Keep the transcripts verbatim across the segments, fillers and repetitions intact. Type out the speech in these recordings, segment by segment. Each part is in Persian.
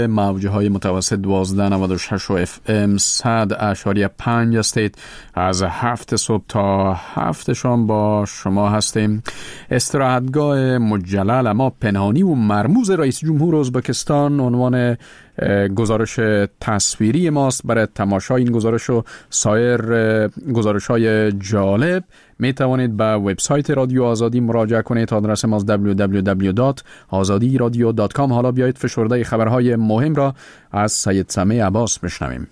موجه های متوسط دوازده نود و شش و اف ام صد اشاری پنج هستید. از هفت صبح تا هفت شام با شما هستیم. استراحتگاه مجلل اما پنهانی و مرموز رئیس جمهور ازبکستان عنوان گزارش تصویری ماست. برای تماشای این گزارش و سایر گزارش های جالب می توانید به وبسایت رادیو آزادی مراجعه کنید. آدرس ما دبلیو دبلیو دبلیو دات آزادی رادیو دات کام. حالا بیایید فشرده خبرهای مهم را از سید سمیع عباس بشنویم.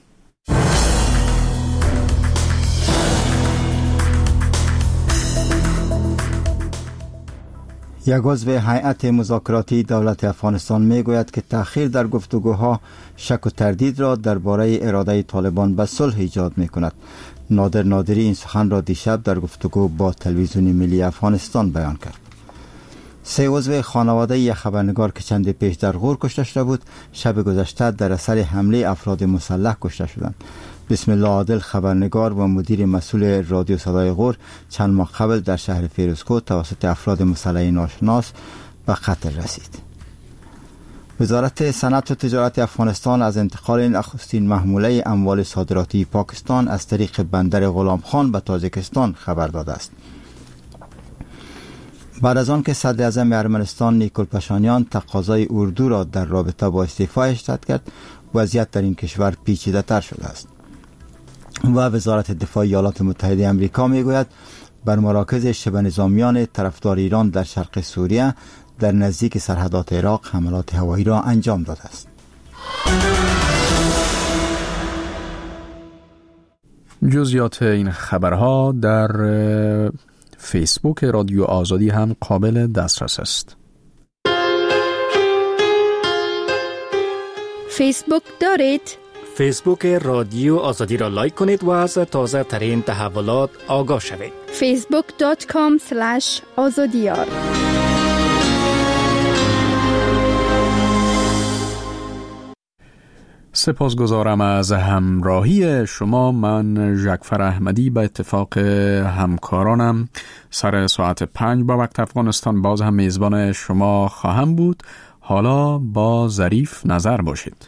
یک عضو هیئت مذاکراتی دولت افغانستان میگوید که تأخیر در گفتگوها شک و تردید را درباره اراده طالبان به صلح ایجاد میکند. نادر نادری این سخن را دیشب در گفتگو با تلویزیون ملی افغانستان بیان کرد. سه عضو خانواده یک خبرنگار که چند پیش در غور کشته شده بود، شب گذشته در اثر حمله افراد مسلح کشته شدند. بسم الله عادل خبرنگار و مدیر مسئول رادیو صدای غور چند ماه قبل در شهر فیروزکوه توسط افراد مسلح ناشناس به قتل رسید. وزارت صنعت و تجارت افغانستان از انتقال نخستین محموله اموال صادراتی پاکستان از طریق بندر غلام خان به تاجیکستان خبر داده است. بعد از آن که صدر اعظم ارمنستان نیکول پاشانیان تقاضای اردو را در رابطه با استعفایش رد کرد، وضعیت در این کشور پیچیده تر شده است. و وزارت دفاع ایالات متحده آمریکا میگوید بر مراکز شبه نظامیان طرفدار ایران در شرق سوریه در نزدیک سرحدات عراق حملات هوایی را انجام داده است. جزئیات این خبرها در فیسبوک رادیو آزادی هم قابل دسترس است. فیسبوک دارید؟ فیسبوک رادیو آزادی را لایک کنید و از تازه ترین تحولات آگاه شوید. فیسبوک دات کام اسلش آزادیار. سپاسگزارم از همراهی شما. من ژکفر احمدی به اتفاق همکارانم سر ساعت پنج با وقت افغانستان باز هم میزبان شما خواهم بود. حالا با ظریف نظر باشید.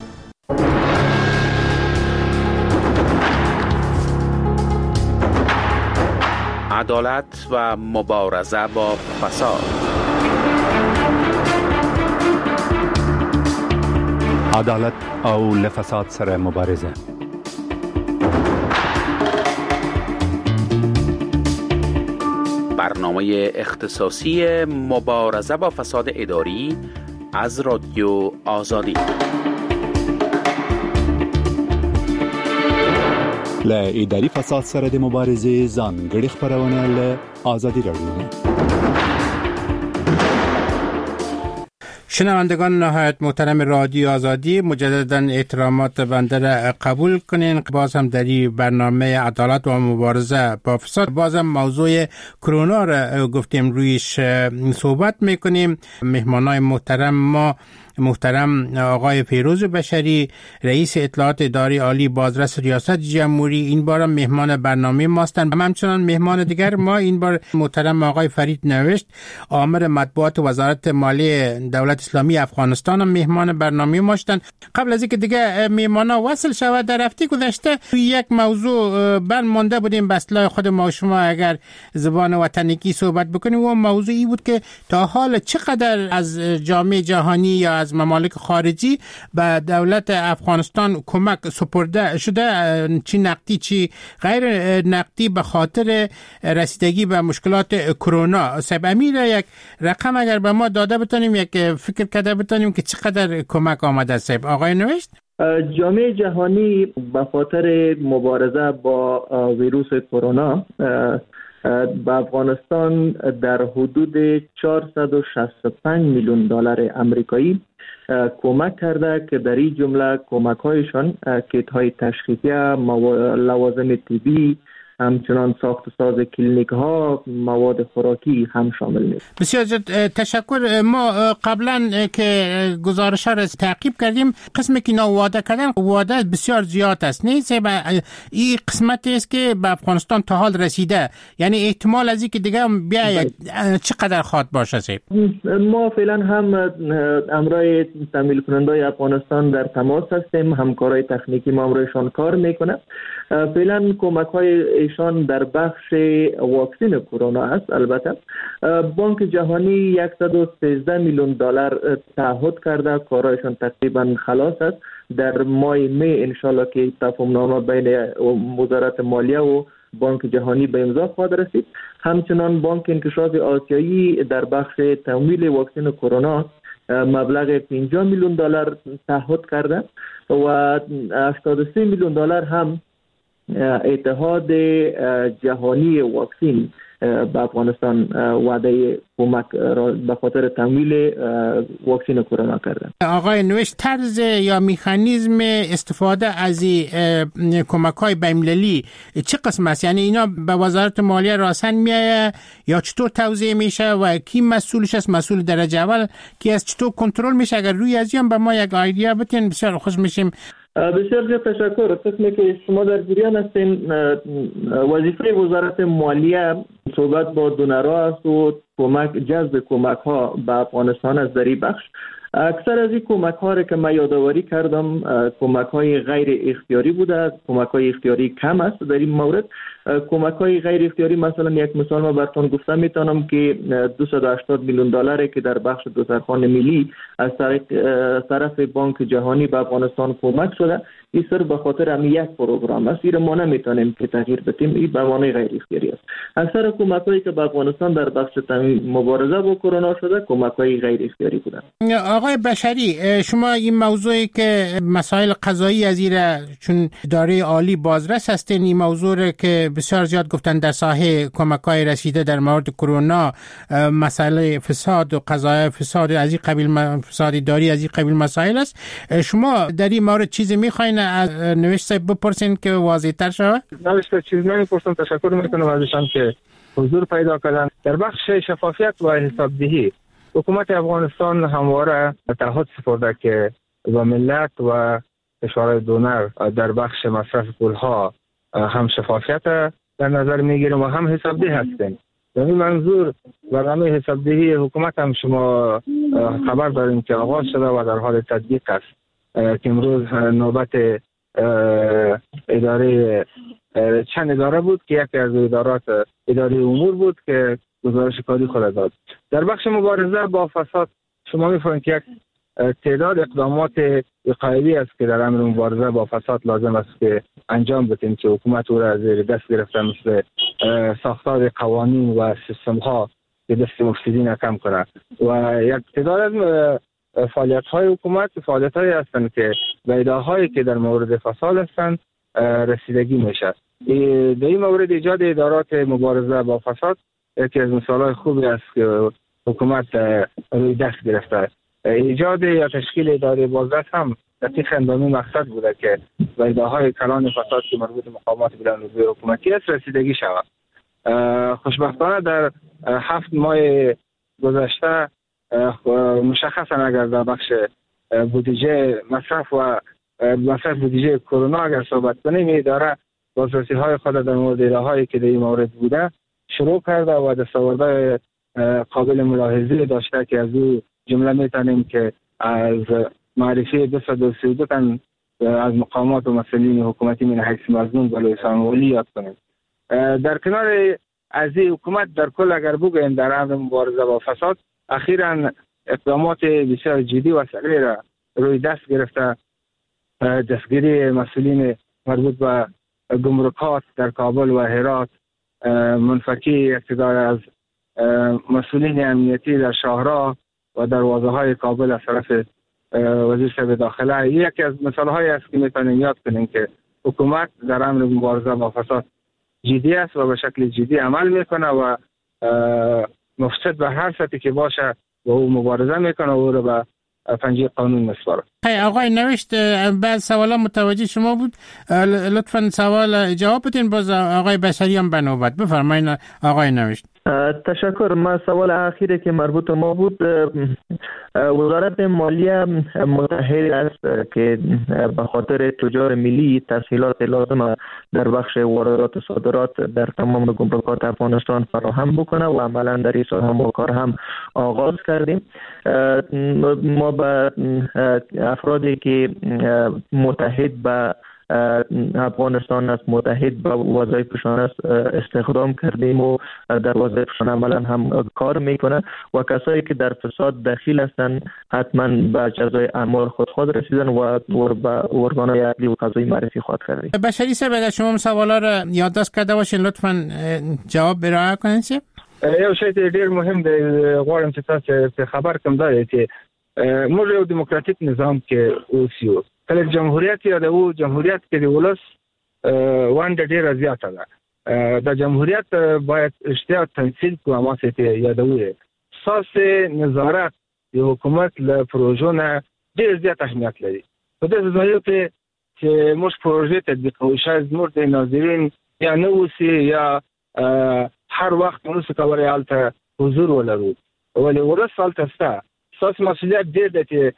عدالت و مبارزه با فساد. عدالت او لفساد سره مبارزه. برنامه اختصاصی مبارزه با فساد اداری از رادیو آزادی. ل اداری فساد سره د مبارزه ځانګړي خبرونه ل آزادی رادیو. شنوندگان نهایت محترم رادیو آزادی، مجددا احترامات بنده را قبول کنین. باز هم در این برنامه عدالت و مبارزه با فساد باز هم موضوع کرونا را گفتیم رویش صحبت میکنیم. مهمانای محترم ما محترم آقای فیروز بشری، رئیس اطلاعات اداری عالی بازرس ریاست جمهوری، این بار مهمان برنامه ماستند. و همچنان مهمان دیگر ما این بار محترم آقای فرید نوشت، آمر مطبوعات وزارت مالی دولت اسلامی افغانستان هم مهمان برنامه ما شدند. قبل از اینکه دیگه مهمانا وصل شود، در هفته گذشته یک موضوع بند مانده بودیم به اصطلاح خود ما شما اگر زبان وطنی صحبت بکنیم، و موضوعی بود که تا حال چقدر از جامعه جهانی یا از ممالک خارجی به دولت افغانستان کمک سپرده شده، چی نقدی چی غیر نقدی، به خاطر رسیدگی به مشکلات کرونا. صاحب امیر یک رقم اگر به ما داده بتونیم، یک فکر کرده بتونیم که چقدر کمک آمده. صاحب آقای نوشت، جامعه جهانی به خاطر مبارزه با ویروس کرونا به افغانستان در حدود چهارصد و شصت و پنج میلیون دلار امریکایی کمک کرده که در این جمله کمک هایشان کیت های تشخیصی، لوازم طبی، همچنان ساخت و ساز کلینیک ها، مواد خوراکی هم شامل نیست. بسیار زیاد تشکر. ما قبلا که گزارش ها را تعقیب کردیم، قسمی که اینا وعده کردن وعده بسیار زیاد است، نیست؟ این قسمتی است که به افغانستان تا حال رسیده، یعنی احتمال از این که دیگه بیاید چقدر خواد باشه؟ ما فعلا هم امرای تامین کننده افغانستان در تماس هستیم، همکارای تکنیکی ما امرایشان کار میکنه. فعلا کمک های ایشان در بخش واکسین کرونا است. البته بانک جهانی صد و سیزده میلیون دلار تعهد کرده، کارایشان تقریبا خلاص است. در ماه می انشالله که تفاهم نامه بین وزارت مالیه و بانک جهانی به امضا خواهد رسید. همچنان بانک انکشاف آسیایی در بخش تمویل واکسن کرونا مبلغ پنجاه میلیون دلار تعهد کرده و هشتاد و سه میلیون دلار هم اتحاد جهانی واکسین به افغانستان وعده کمک را به خاطر تمویل واکسن کرونا کردن. آقای نوشت، طرز یا مکانیزم استفاده از کمک‌های بین‌المللی چه قسم است؟ یعنی اینا به وزارت مالیه راسن میایه یا چطور توزیع میشه و کی مسئولش است؟ مسئول درجه اول کی است؟ چطور کنترل میشه؟ اگر روی از این به ما یک ایده بتین بسیار خوش میشیم. بسیار زیاد تشکر. قسمی که شما در جریان هستین، وظیفه وزارت مالیه صحبت با دونرها است و کمک جذب کمک ها به افغانستان از در این بخش. اکثر از این کمک ها را که من یادآوری کردم کمک های غیر اختیاری بوده، کمک های اختیاری کم است. در این مورد کمک های غیر اختیاری، مثلا یک مثال ما براتون گفتم میتونم که دویست و هشتاد میلیون دلاری که در بخش دوزرخان ملی از طرف بانک جهانی به افغانستان کمک شده، این سر به خاطر هم یک پروگرام است. این ما نمیتونیم که تغییر بدیم، این به معنای غیر اختیاری است. اکثر کمک هایی که به افغانستان در بخش مبارزه با کرونا شده کمک های غیر اختیاری بودند. آقای بشری، شما این موضوعی که مسائل قضایی از این چون اداره عالی بازرس هستین، این موضوع که بسیار زیاد گفتن در ساحه کمک‌های رسیده در مورد کرونا، مسائل فساد و قضایا فساد از این قبیل، فساد اداری از این قبیل مسائل است. شما در این مورد چیزی می‌خواین از نوشت صاحب بپرسین که واضح‌تر شود؟ نوشت چیز نمی‌پرسم. تشکر می‌کنم ازشان که حضور پیدا کردن. در بخش شفافیت و حسابدهی حکومت افغانستان همواره تعهد سپرده که با ملت و کشورهای دونر در بخش مصرف پولها هم شفافیت در نظر میگیریم و هم حسابدهی هستیم. در این منظور برنامه حسابدهی حکومت هم شما خبر داریم که آغاز شده و در حال تطبیق است که امروز نوبت اداره چند اداره بود که یکی از ادارات اداره امور بود که گزارش کاری خود داد. در بخش مبارزه با فساد شما می‌فهمید که یک تعداد اقدامات وقایعی است که در امر مبارزه با فساد لازم است که انجام بدیم که حکومت او را زیر دست گرفته، مثل ساختار قوانین و سیستم‌ها که دست مفسدین کم کنه و یک تعداد از فعالیت‌های حکومت فعالیت‌هایی هستند که به ایده‌هایی که در مورد فساد هستند رسیدگی میشه. در این مورد ایجاد ادارات مبارزه با فساد یکی از مثال‌های خوبی است که حکومت روی دست گرفته. ایجاد یا تشکیل اداره بازرس هم دقیقاً به این مقصد بوده که به ایده‌های کلان فساد که مربوط به مقامات بلندرتبه حکومتی است رسیدگی شود. خوشبختانه در هفت ماه گذشته مشخصاً اگر در بخش بودجه مصرف و مصرف بودجه کرونا اگر صحبت کنیم، اداره بازرسی های خود در مورد ایده‌هایی که در این مورد بوده شروع کرده و دستاوردهای قابل ملاحظه داشته که از او جمله میتونیم که از معرفی دویست و سی و دو تن از مقامات و مسئولین حکومتی من حیث مظنون بلوی سامولی یاد کنیم. در کنار از این حکومت در کل اگر بگوییم در امر مبارزه با فساد اخیراً اقدامات بسیار جدی و سریع را روی دست گرفته. دستگیری مسئولین مربوط به گمرکات در کابل و هرات، منفکی اقتدار از مسئولین امنیتی در شاهراه و دروازه های کابل از طرف وزیر صاحب داخله، یکی از مثالهایی است که میتونیم یاد کنیم که حکومت در امر مبارزه با فساد جدی است و به شکل جدی عمل میکنه و مفسد به هر سطحی که باشه با او مبارزه میکنه و او رو به پنجه قانون مسپاره. آقای نوشت بعد سوالا متوجه شما بود، لطفا سوال جواب بدین، باز آقای بشری هم به نوبت. بفرمایید آقای نوشت. تشکر. ما سوال اخیری که مربوط به ما بود، وزارت مالیه متحد است که به خاطر تجار ملی تسهیلات لازم در بخش واردات و صادرات در تمام گمرکات افغانستان فراهم بکنه و عملا در این سال هم کار هم آغاز کردیم. ما به افرادی که متحد به افغانستان است، متحد با وظایفشان است، استخدام کردیم و در وظایفشان عملا هم کار میکنه و کسایی که در فساد دخیل هستند حتما به جزای اعمال خود خود رسیدن و به ارگان‌های عدلی و قضایی معرفی خواهد کردیم. بشری صاحب اگر شما سوالا را یادداشت کرده باشین لطفا جواب ارائه کنین. یو شی ډیر مهم دی، غواړم چې تاسو خبر کوم دا چې موږ یو دیموکراتیک نظام کې اوسو. کله جمهوریت یادو، جمهوریت کې د ولس وانډه ډیره زیاته ده. د جمهوریت باید اشتیا تمثیل کو اماسه یادوي. اساس نظارت د حکومت له پروژو نه ډیر زیات اهمیت لري. په دې ځای کې چې موږ پروژې تطبیق کوو، شاید موږ د ناظرین یا نه اوسي یا هر وخت موږ کولای الته حضور ولرو، ولی ولس الته ستا اساس مسئولیت دې ده چې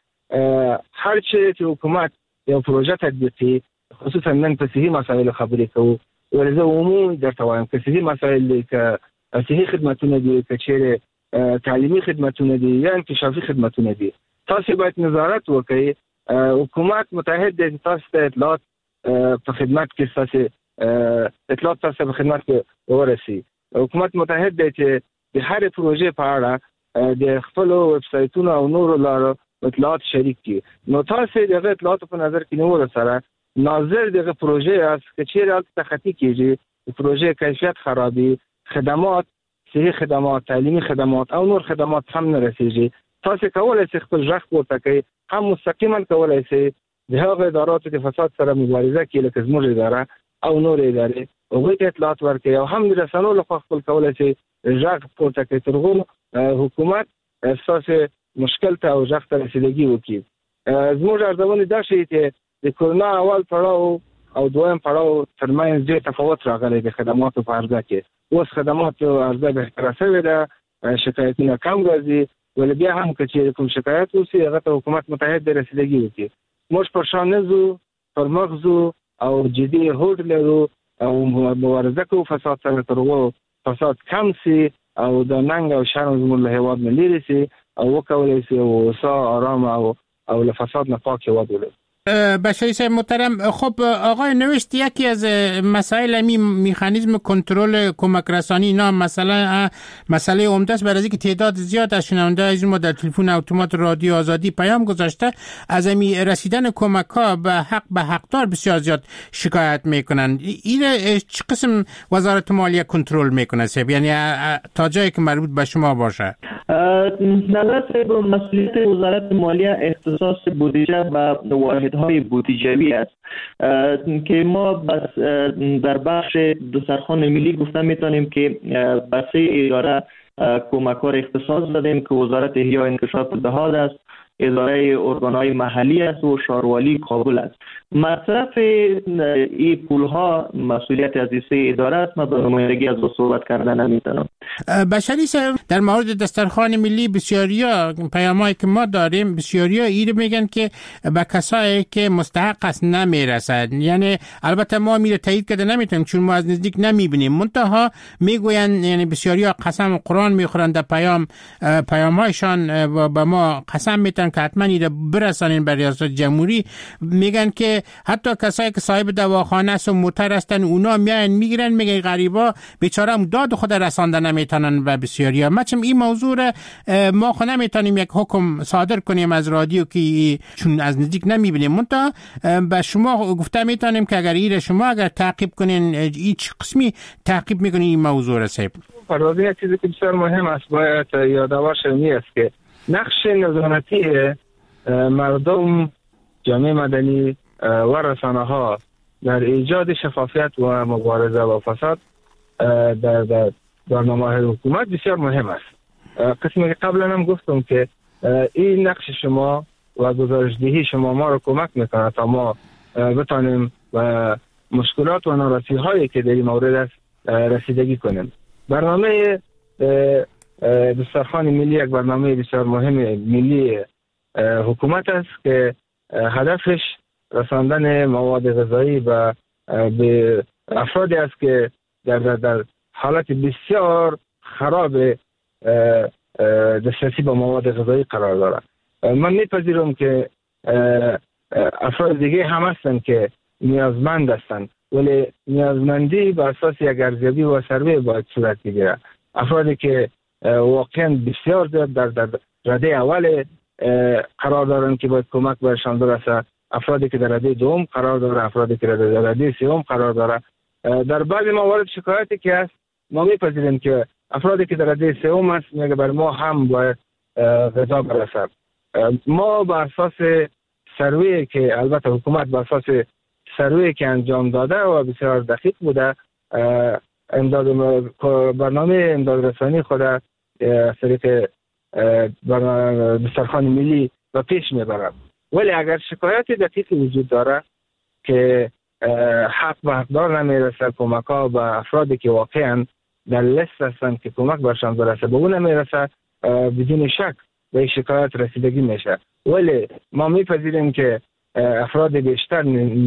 هر چې چې حکومت یو پروژه تطبیقي، خصوصا نن په صحي مسایلو خبرې کوو، ولې زه عمومي درته وایم که صحي مسایل دي، که صحي خدمتونه دي، که چیرې تعلیمي خدمتونه دي یا انکشافي خدمتونه دي، تاسو باید نظارت وکړئ. حکومت متحد دی تاسو ته اطلاعات په خدمت کې تاسو اطلاعات تاسو په خدمت کې ورسي. حکومت متحد دی چې د هر پروژې په اړه د خپل ویب سایټونو او نورو لارو اطلاعات شریک کی. نو تاسو دغه اطلاعات په نظر کې نیول سره ناظر دغه پروژې است که چیرې تخطی کیږي، پروژې کیفیت خرابي، خدمات صحي خدمات، تعلیمي خدمات او نور خدمات هم نه رسیږي، تاسو کولای شئ خپل ځخ پورته کړئ. هم مستقیما کولای شئ د هغه اداراتو د فساد سره مبارزه کوي لکه زموږ اداره او نور ادارې، هغوی ته اطلاعات ورکړئ او هم د رسنیو لخوا خپل کولای شئ ځخ پورته کړئ تر څو حکومت اساسه مشکل ته او ځخ ته رسیدګي وکړي. زموږ ارزونه دا شي چې د کورونا اول پړاو او دویم پړاو ترمنځ ډېر تفاوت راغلی د خدماتو په عرضه کې. اوس خدماتو عرضه بهتره شوې ده، شکایتونه کم راځي، ولې بیا هم که چې کوم شکایت وشي هغه ته حکومت متحد رسیدګي وکړي. موږ پر شا نه ځو، پر مخ ځو او جدي هوډ لرو او مبارزه کوو فساد سره تر څو فساد کم سي او د ننګ او شرم زموږ له هېواد نه لرې سي او وکولای شي اوسه آرام او او له فساد نه پاک هېواد ولري. بشری صاحب محترم، خب آقای نوشت یکی از مسائل می مکانیزم کنترل کمک رسانی اینا مثلا مسئله عمده است، برای اینکه تعداد زیاد از شنونده از ما در تلفن اتومات رادیو آزادی پیام گذاشته از می رسیدن کمک ها به حق به حقدار بسیار زیاد شکایت میکنن. این چه قسم وزارت مالیه کنترل میکنه صاحب، یعنی تا جایی که مربوط به شما باشه؟ نظر صاحب مسئولیت وزارت مالیه اختصاص بودجه و واحدهای بودجوی است که ما بس در بخش دسترخوان ملی گفته میتونیم که به سه اداره کمک ها اختصاص دادیم که وزارت احیا و انکشاف دهات است، اداره ارگان‌های محلی است و شاروالی کابل است. مصرف این پول‌ها مسئولیت از این سه اداره است. ما به نمایندگی از صحبت کردن نمیتونم. بشری صاحب، در مورد دسترخوان ملی بسیاریا پیامایی که ما داریم بسیاریا این میگن که به کسایی که مستحق است نمیرسد، یعنی البته ما میره تایید کرده نمیتونیم چون ما از نزدیک نمیبینیم، منتها میگوین یعنی بسیاریا قسم قرآن میخورن در پیام پیامایشان به ما قسم میتن که حتما ایره برسانین به ریاست جمهوری. میگن که حتی کسایی که صاحب دواخانه است و موتر هستن اونا میان میگیرن میگن غریبا بیچاره داد خود رسانده نمیتونن و بسیاریا. مچم این موضوع ما خود نمیتونیم یک حکم صادر کنیم از رادیو که چون از نزدیک نمیبینیم، منتها به شما گفته میتونیم که اگر ایره شما اگر تعقیب کنین هیچ قسمی تعقیب میکنین این موضوع را صاحب. پروازی چیزی که بسیار مهم است باید یادآور شوی است که نقش نظارتی مردم، جامعه مدنی و رسانه ها در ایجاد شفافیت و مبارزه با فساد در در برنامه‌های حکومت بسیار مهم است. قسمی که قبلا هم گفتم که این نقش شما و گزارشدهی شما ما رو کمک میکنه تا ما بتانیم و مشکلات و نارسی هایی که در این مورد است رسیدگی کنیم. برنامه دسترخوان ملی یک برنامه بسیار مهم ملی حکومت است که هدفش رساندن مواد غذایی و به افرادی است که در, در, در حالت بسیار خراب دسترسی به مواد غذایی قرار دارد. من میپذیرم که افراد دیگه هم هستن که نیازمند هستند، ولی نیازمندی به اساس یک ارزیابی و سروی باید صورت بگیره. افرادی که واقعا بسیار زیاد در, در رده اول قرار دارن که باید کمک برشان برسه، افرادی که در رده دوم قرار داره، افرادی که در رده سوم قرار داره. در بعضی موارد شکایتی که هست ما میپذیریم که افرادی که در رده سوم هست میگه بر ما هم باید غذا برسه. ما بر اساس سروی که البته حکومت بر اساس سروی که انجام داده و بسیار دقیق بوده، امداد برنامه امداد رسانی خود از طریق دسترخوان ملی و پیش میبرد. ولی اگر شکایت دقیقی وجود داره که حق به حقدار نمیرسه، کمک ها به افرادی که واقعا در لیست هستن که کمک برشان برسه به اون نمیرسه، بدون شک به این شکایت رسیدگی میشه. ولی ما میپذیریم که افراد بیشتر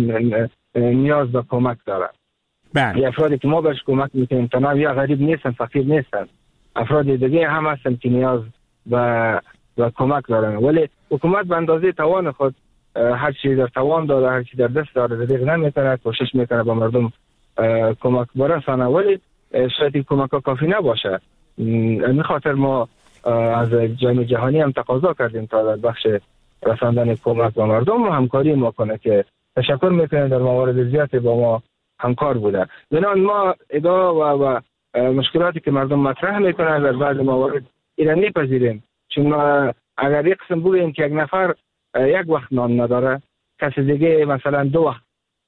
نیاز به کمک داره. بله. افرادی که ما بهش کمک میکنیم تنها یا غریب نیستن، فقیر نیستن، افراد دیگه هم هستن که نیاز به و کمک دارن. ولی حکومت به اندازه توان خود هر چی در توان داره، هر چی در دست داره دریغ نمیکنه، کوشش میکنه به مردم کمک برسانه، ولی شاید این کمک ها کافی نباشه. این خاطر ما از جامعه جهانی هم تقاضا کردیم تا در بخش رساندن کمک به مردم و همکاری ما کنه که تشکر میکنیم در موارد زیادی با ما همکار بوده. بنابراین ما ادعا و, و مشکلاتی که مردم مطرح میکنن در بعض موارد اینا میپذیریم، چون اگر یک قسم بگیم که یک نفر یک وقت نان نداره، کسی دیگه مثلا دو وقت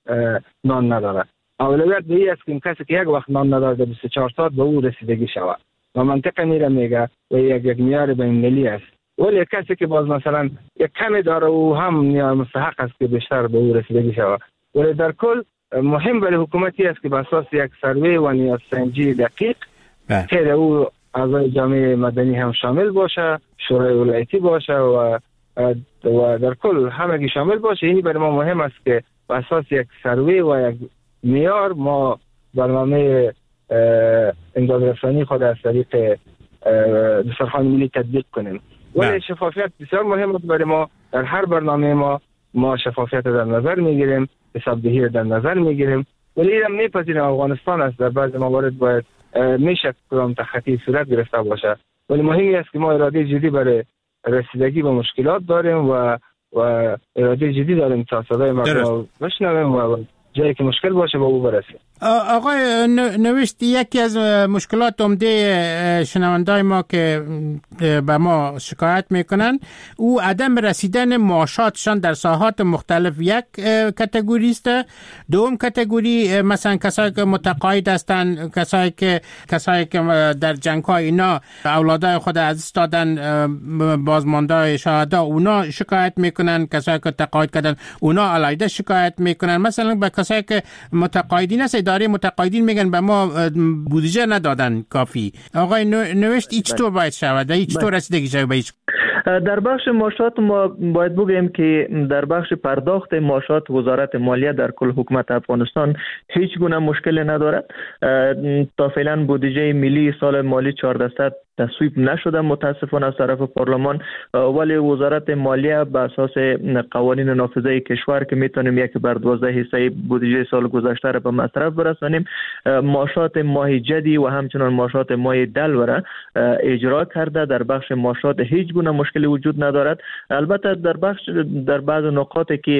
نان نداره، اولویت به این است که کسی که یک وقت نان نداره در بیست و چهار ساعت به او رسیدگی شود و منطقه میره میگه و یک یک معیار بین‌المللی است. ولی کسی که باز مثلا یک کمی داره او هم نیاز مستحق است که بیشتر به او رسیدگی شود. ولی در کل مهم برای حکومتی است که به اساس یک سروی و نیازسنجی دقیق که در او اعضای جامعه مدنی هم شامل باشه، شورای ولایتی باشه و و در کل همگی شامل باشه. این برای ما مهم است که به اساس یک سروی و یک معیار ما برنامه امداد رسانی خود از طریق دسترخوان ملی تطبیق کنیم. ولی شفافیت بسیار مهم است برای ما. در هر برنامه ما ما شفافیت در نظر میگیریم، حسابدهی در نظر میگیریم، ولی این هم میپذیریم افغانستان است در بعض موارد باید میشه کدام تخطی صورت گرفته باشه. ولی مهمی است که ما اراده جدی برای رسیدگی به مشکلات داریم و و اراده جدی داریم تا صدای مردم بشنویم و جایی که مشکل باشه به او برسیم. آقای نوشت، یکی از مشکلات عمده شنوندای ما که به ما شکایت میکنن او عدم رسیدن معاشاتشان در ساحات مختلف. یک کاتگوری است. دوم کاتگوری مثلا کسایی که متقاعد هستند، کسایی که کسایی که در جنگ‌های اینا اولادای خود از دست دادن، بازماندای شهدا، اونا شکایت میکنن. کسایی که تقاعد کردن اونا علیحده شکایت میکنن. مثلا به کسایی که متقاعدین است، اداره متقاعدین میگن به ما بودجه ندادن کافی. آقای نوشت هیچ طور باید شود، هیچ طور رسیدگی شود به هیچ؟ در بخش معاشات ما باید بگیم که در بخش پرداخت معاشات وزارت مالیه در کل حکومت افغانستان هیچ گونه مشکلی ندارد. تا فعلا بودجه ملی سال مالی چهارده صد تصویب نشده متاسفانه از طرف پارلمان، ولی وزارت مالیه به اساس قوانین نافذه کشور که میتونیم یک بر دوازده حصه بودجه سال گذشته را به مصرف برسانیم، معاشات ماه جدی و همچنان معاشات ماه دلوره اجرا کرده. در بخش معاشات هیچ گونه مشکلی وجود ندارد. البته در بخش در بعض نقاطی که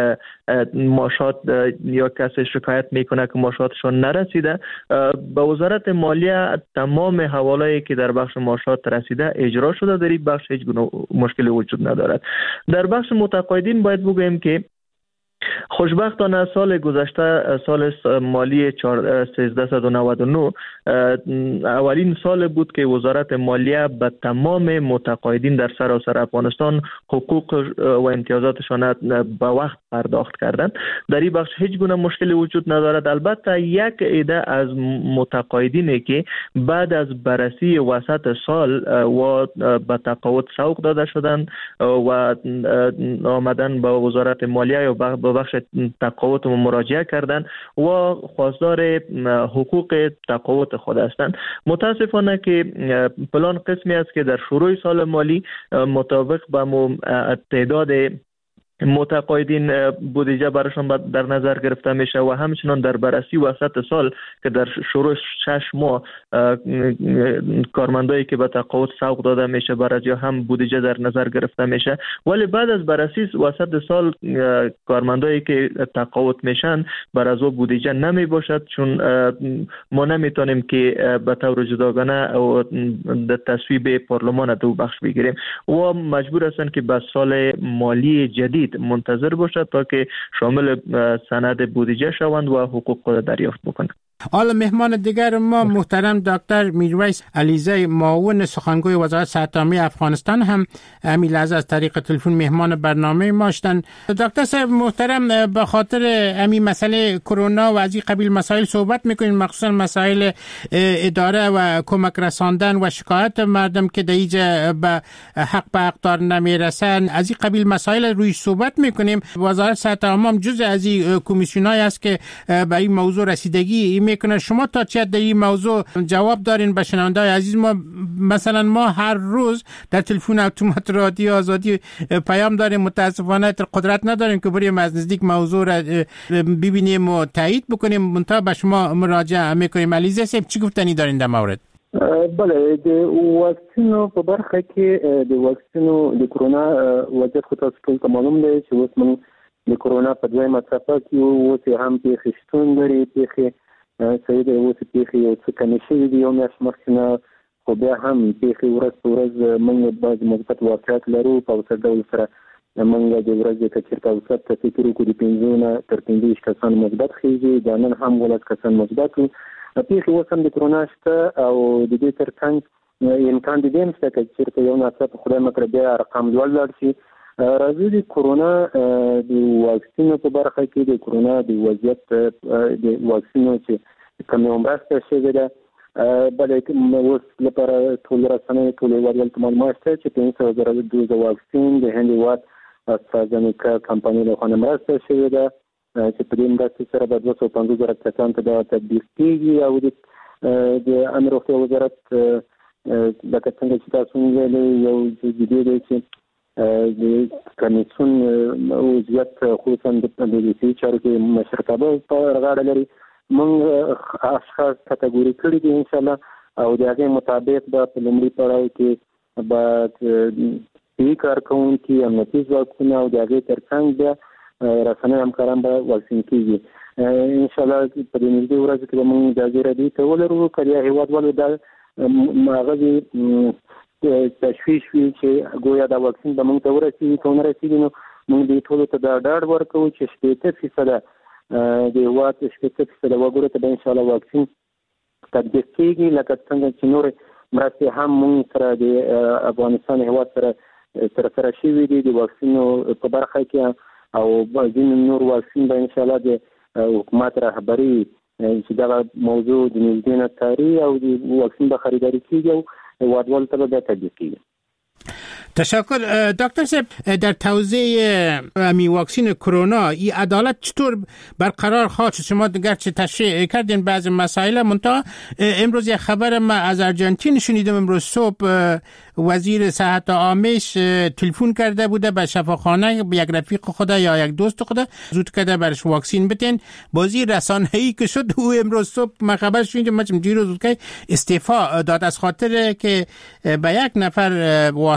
معاشات یا کسی شکایت میکنه که معاشاتشون نرسیده، به وزارت مالیه تمام حواله‌ای که در بخش معاشات رسیده اجرا شده. در این بخش هیچ گونه مشکلی وجود ندارد. در بخش متقاعدین باید بگویم که خوشبختانه سال گذشته سال مالی سیزده و نود و نه اولین سال بود که وزارت مالیه به تمام متقاعدین در سراسر افغانستان حقوق و امتیازاتشان به وقت پرداخت کردند. در این بخش هیچ گونه مشکلی وجود ندارد. البته یک عده از متقاعدینی که بعد از بررسی وسط سال و به تقاعد سوق داده شدند و آمدن به وزارت مالیه یا به بخش تقاعد مراجعه کردند و خواستار حقوق تقاعد خود هستند. متاسفانه که پلان قسمی است که در شروع سال مالی مطابق به تعداد متقاعدین بودجه براشون در نظر گرفته میشه و همچنان در بررسی وسط سال که در شروع شش ماه کارمندایی که به تقاعد سوق داده میشه برای هم بودجه در نظر گرفته میشه، ولی بعد از بررسی وسط سال کارمندایی که تقاعد میشن بر از او بودجه نمی باشد، چون ما نمیتونیم که به طور جداگانه و در تصویب پارلمان دو بخش بگیریم و مجبور هستن که به سال مالی جدید منتظر باشد تا که شامل سند بودجه شوند و حقوق خود دریافت بکنند. حالا مهمان دیگر ما محترم دکتر میرویس علیزی، معاون سخنگوی وزارت صحت عامه افغانستان، هم همین لحظه از طریق تلفن مهمان برنامه ما هستند. دکتر صاحب محترم، به خاطر همین مسئله کرونا و از این قبیل مسائل صحبت میکنین، مخصوصا مسائل اداره و کمک رساندن و شکایت مردم که دیجا به حق به حقدار نمیرسن، از این قبیل مسائل روی صحبت میکنیم. وزارت صحت عامه هم جزء از این کمیسیونای است که به این موضوع رسیدگی میکنه. شما تا چه در این موضوع جواب دارین به شنونده‌های عزیز ما؟ مثلا ما هر روز در تلفن اتومات رادیو آزادی پیام داریم، متاسفانه قدرت نداریم که بریم از نزدیک موضوع را ببینیم و تایید بکنیم، منتها به شما مراجعه میکنیم. علیزی صاحب چی گفتنی دارین در مورد؟ بله، د واکسینو په برخه کې د واکسینو د کرونا وضعیت خو تاسو ټول معلوم دی چې اوس موږ د کرونا په دویمه څپه کې اوس هم پیښې شتون لري. پیښې صحیح دی، اوس پیښې یو څه کمې شوي دي، یو میاشت مخکې نه، خو بیا هم پیښې ورځ په ورځ موږ بعضې مثبت واقعیت لرو. په اوسط ډول سره موږ د ورځې که چېرته اوسط ته فکر وکړو د پنځو نه تر پنځه ویشت کسان مثبت خیږي، دا نن هم ولس کسان مثبت وو. پیښې اوس هم د کرونا شته او د دې تر څنګ امکان د دې هم شته که چېرته یو ناڅاپه خدای مکړه بیا ارقام لوړ لاړ شي. راځي د کرونا د واکسینو په برخه کې د کرونا د وضعیت د واکسینو چې کومه مرسته شوې ده، بلکې اوس لپاره ټول رسنۍ ټول هېوادوالو ته معلومات شته چې پنځه سوه زره دوزه واکسین د هند هېواد استرازینیکا کمپنۍ لخوا مرسته شوې ده چې په دې مرستې سره به دوه سوه پنځوس زره کسانو ته دا تطبیق کېږي. او د امن روغتیا وزارت لکه څنګه چې تاسو ویلي یو جدي دی چې د کمیسیون وضعیت خصوصا د پولیسي چارو کې مشرتابه په غاړه لري. موږ اشخاص کټګوري کړي دي انشاءالله او د هغې مطابق به په لومړي پړاو کې به صحي کارکوونکي، امنیتي ځواکونه او د هغې تر څنګ بیا رسنۍ همکاران به واکسین کېږي. انشاءالله په دې نږدې ورځو کې به موږ اجازې راډیو ته ولرو که یا هېوادوالو دا هغه تشویش وي چې ګویا دا واکسین به موږ ته ورسېږي، که ونه رسېږي نو موږ دې ټولو ته دا ډاډ ورکوو چې شپېته فیصده د هېواد شپېته فیصده وګړو ته به انشاءالله واکسین تطبیق کېږي. لکه څنګه چې نورې مرستې هم موږ سره د افغانستان هېواد سره ترسره شوي دي د واکسینو په برخه کې، او ځینې نور واکسین به انشاءالله د حکومت رهبري چې دغه موضوع د نږدې نه څاري او د واکسین به خریداري کېږي او هېوادوالو ته به بیا تطبیق کېږي. تشکر دکتر صاحب. در توزیع امی واکسین کرونا این عدالت چطور برقرار خواهد شد؟ شما گرچه تشریح کردین بعضی مسائل، منتها امروز یک خبر ما از ارژانتین شنیدم، امروز صبح وزیر صحت عامه‌اش تلفن کرده بوده به شفاخانه به یک رفیق خدا یا یک دوست خدا زود کرده برش واکسین بتین. بازی رسانه‌ای که شد او امروز صبح ما خبر شنیدم، ما دیروز که استعفا داد از خاطر که به یک نفر واسطه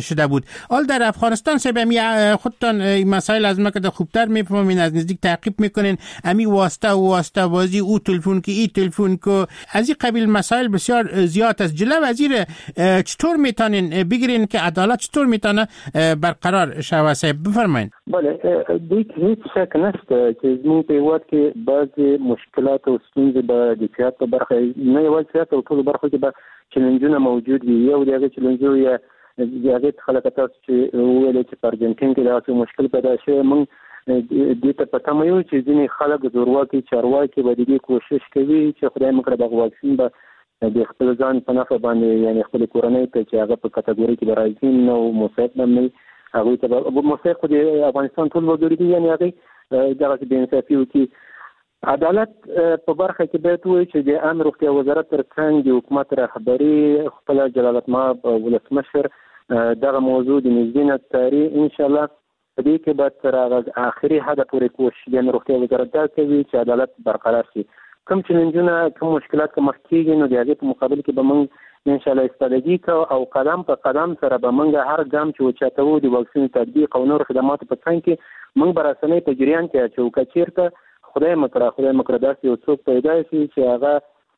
شده بود. حال در افغانستان سه می خودتان این مسائل از ما که خوبتر میفهمین، از نزدیک تعقیب میکنین، امی واسطه و واسطه بازی او تلفن که ای تلفن که از این قبیل مسائل بسیار زیاد است. جلو وزیر چطور میتونین بگیرین که عدالت چطور میتونه برقرار شود؟ صاحب بفرمایید. بله، دیگه هیچ شک نشته چې زموږ په هیواد کې بعضې مشکلات او ستونزې به د سیاست په برخه نه یوازې سیاست او ټولو برخو کې به چلنجونه موجود وي. یو د هغې چلنجونو یا د هغې څخه لکه تاسو چې وویلې چې په ارجنټین کې داسې مشکل پیدا شوی، موږ دې ته په تمه یو چې ځینې خلک زورواکي چارواکي به د دې کوشش کوي چې خدای مه کړه دغه واکسین به د خپل ځان په نفع باندې یعنې خپلې کورنۍ ته چې هغه په کټګورۍ کې به راځي نو مساعد به نه وي، هغوی ته به مساعد خو د افغانستان ټول وګړي دي، یعنې هغوی دغسې بې انصافي وکړي. عدالت په برخه کې باید ووایي چې د عامه روغتیا وزارت تر څنګ د حکومت رهبري خپله جلالتمآب ولسمشر دغه موضوع د نږدې نه څاري. انشاءالله په دې کې به تر هغه آخري حده پورې کوشش د روغتیا وزارت دا کوي چې عدالت برقرار شي. کوم چلنجونه کوم مشکلات که مخ کېږي نو د هغې په مقابل کې به موږ انشاءالله استفادګي کوو او قدم په قدم سره به موږ هر ګام چې وچتوو د واکسین تطبیق او نور خدماتو په څنګ کې موږ به رسنۍ په جریان کې اچوو. که چېرته خدای مکړه خدای مکړه داسې یو څوک پیدا شي چې هغه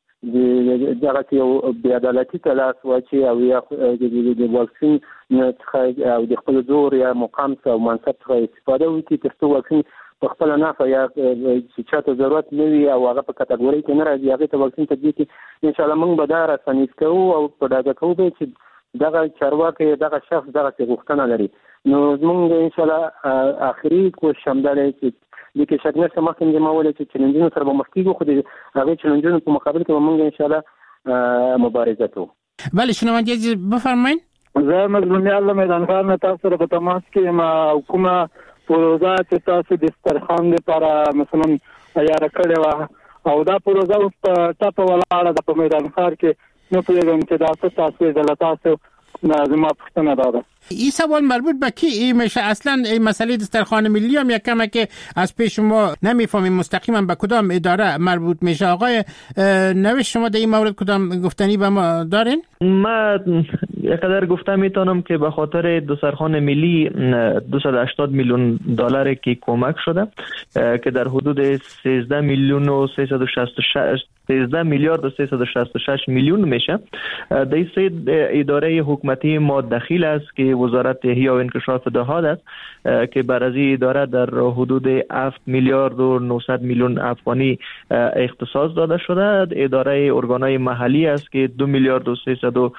دغسې یو بې عدالتي ته لاس واچي او یا د واکسین څخه او د خپل زور یا مقام څخه او منصب څخه استفاده وکړي تر څو واکسین په خپله نفع یا چې چاته ضرورت نه وي او هغه په کټګورۍ کې نه راځي هغې ته واکسین تطبیق کړي. انشاءالله موږ به دا راسنیز کوو او په ډاګه کوو به چې دغه چارواکی دغه شخص دغسې غوښتنه لري. نو زموږ انشاءالله آخري کوشش همدا دی چې دې کې شک نشته. مخکې مې ما وویل چې چلنجونو سره به مخ کېږو خو د هغې چلنجونو په مقابل کې به موږ انشاءالله مبارزه کوو. بله شنونده عزیز بفرمایید. زه مظلومیت له میدانکار نه تاسو سره په تماس کې یم او کومه پروژه چې تاسو د دسترخوان لپاره مثلا تیاره کړې وه او دا پروژه اوس په ټپه ولاړه ده په میدانکار کې، نه پوهېږم چې دا څه تاسو یې له تاسو زما پوښتنه دا ده. این سوال مربوط به کی این میشه؟ اصلا این مسئله دسترخوان ملی هم یک کمه که از پیش ما نمیفهمیم مستقیما به کدام اداره مربوط میشه. آقای نوش شما در این مورد کدام گفتنی به ما دارین؟ من یقدر گفته میتونم که به خاطر دسترخوان ملی دویست و هشتاد میلیون دلار که کمک شده که در حدود سیزده میلیون و سیصد و شصت و شش سیزده میلیارد و سیصد و شصت و شش میلیون میشه. در سه اداره حکومتی ما دخیل است که وزارت احیا و انکشاف دهات است که بر از این اداره در حدود هفت میلیارد و نهصد میلیون افغانی اختصاص داده شده. اداره ارگانهای محلی است که دو میلیارد و سیصد و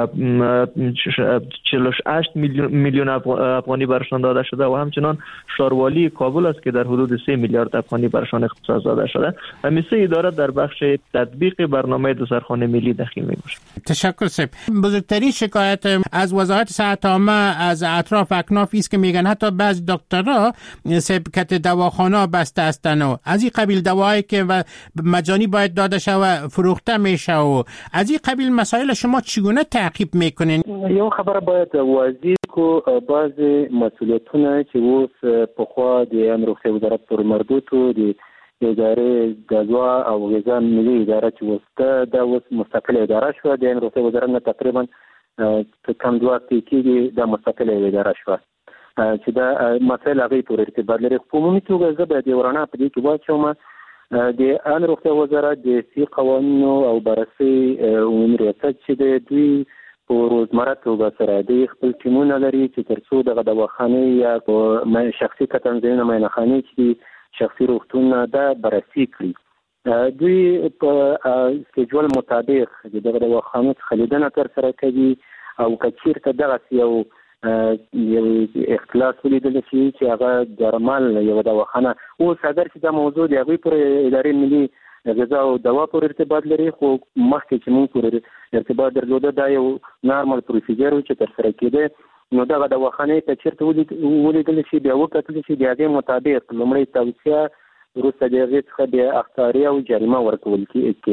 چهل و هشت میلیون افغانی برشان داده شده و همچنان شاروالی کابل است که در حدود سه میلیارد افغانی برشان اختصاص داده شده. همین سه اداره در بخش تطبیق برنامه دسترخوان ملی دخیل می باشه. تشکر سب. بزرگترین شکایت از وزارت صحت عامه از اطراف اکناف است که میگن حتی بعض دکترها سبکت دواخانه بسته هستند و از این قبیل دوایی که مجانی باید داده شود فروخته میشه و از این قبیل مسائل شما چگونه تعقیب میکنین؟ یو خبر باید واضح کو بعض مسئولیتونه چې اوس پخوا د امر روغتیا وزارت پر مربوط و د اداره غذا او غذا ملي اداره چې وسته دا اوس مستقله اداره شوه. د امر روغتیا وزارت نه تقریبا کم دوه کېږي دا مستقله اداره شوه چې دا مسایل هغې پورې ارتباط لري. په عمومي توګه زه باید یو رڼا په دې کې واچوم. د امر روغتیا وزارت د سي قوانینو او بررسۍ عمومي ریاست چې دی دوی په روزمره توګه سره دوی خپل ټیمونه لري چې تر څو دغه دواخانې یا په شخصي کتنځایونه معاینخانې چې دي شخصي روغتونونه دا بررسي کړي. دوی په سکیجول مطابق د دغه دواخانو څخه لیدنه ترسره کوي او که چېرته دغسې یو یو اختلاس ولیدل شي چې هغه درمل یوه دواخانه اوس اگر چې دا موضوع د هغوی پورې ادارې ملي غذا او دوا پورې ارتباط لري خو مخکې چې موږ پورې ارتباط درلوده دا یو نارمل پروسیجر و چې ترسره کېده. نو دغه دواخانې ته چېرته ولیدل شي بیا وکتل شي د هغې مطابق لومړی توصیه وروسته د هغې څخه بیا اخطاریه او جریمه ورکول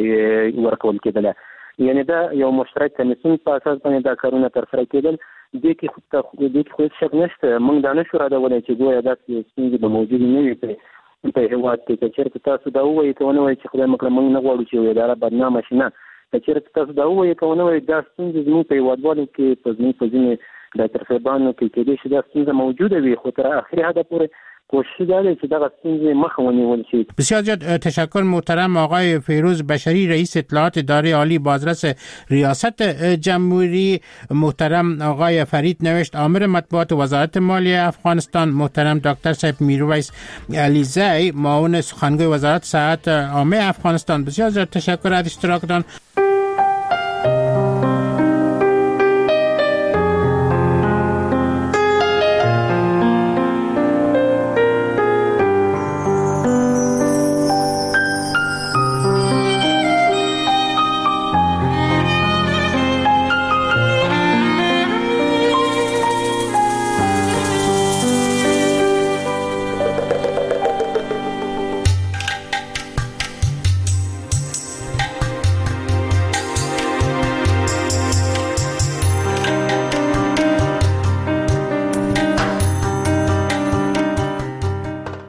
ورکول کېدله. یعنې دا یو مشترک کمیسیون په اساس باندې دا کارونه ترسره کېدل. دې کې دې کې خو هېڅ شک نشته. موږ دا نشو رادولی چې ګویا داسې ستونزې به موجودې نه وي په هېواد کې. که چېرته تاسو دا ووایي که ونه وایي چې خدای مکړه موږ نه غواړو چې یو اداره بدنامه شي، نه. که چېرته تاسو دا ووایي که ونه وایي دا ستونزې زموږ په هېوادوالو کې په زموږ په ځینې د ترفیبانو کې کېدې شي دا ستونزه موجوده وي، خو تر اخري حد پورې کوشش داره که در ستونزه مخ ونیول شد. بسیار زیاد تشکر محترم آقای فیروز بشری، رئیس اطلاعات اداره عالی بازرس ریاست جمهوری. محترم آقای فرید نوشت، آمر مطبوعات وزارت مالیه افغانستان. محترم دکتر صاحب میرویس علیزی، معاون سخنگوی وزارت صحت عامه افغانستان. بسیار زیاد تشکر از اشتراکتان.